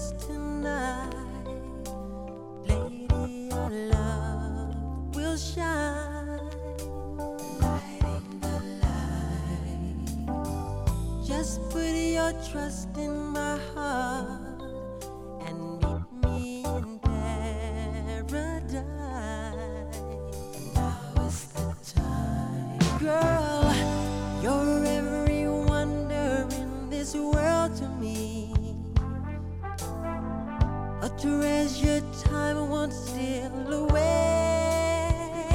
us tonight. Lady, our love will shine. Lighting the light. Just put your trust in my heart and meet me in paradise. Now is the time. Girl, you're every wonder in this world to me. A treasured time won't steal away.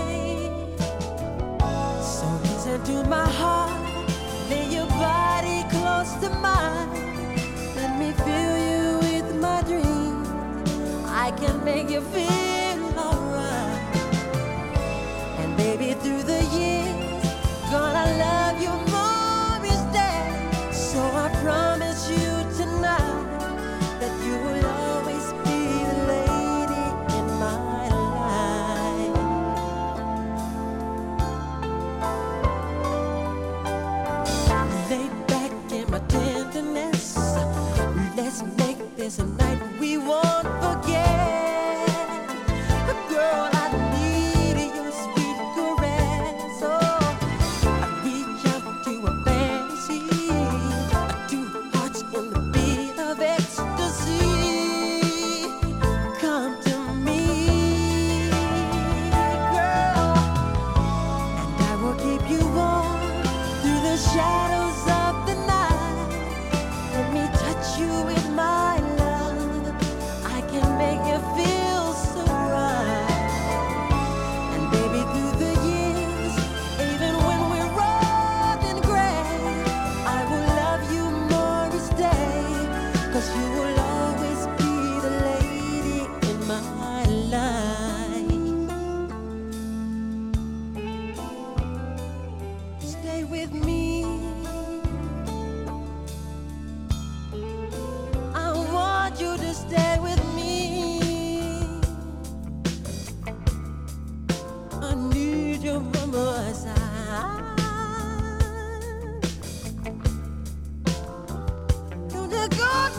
So listen to my heart, lay your body close to mine. Let me fill you with my dreams. I can make you feel alright. And baby, through the years, gonna love you more each day. So I promise you tonight that you will always be the lady in my life. Lay back in my tenderness. Let's make this a night we won't forget. Girl, I need your sweet caress. Oh, I reach out to a fantasy. Two hearts in the beat of ecstasy. Come to me, girl, and I will keep you warm through the shadows of the night. Let me touch you with my love. I can make you feel so right. And baby, through the years, even when we're old and gray, I will love you more each day. 'Cause you will always be the lady in my life. Stay with me. I want you to stay with me. I need you by my side. Don't you go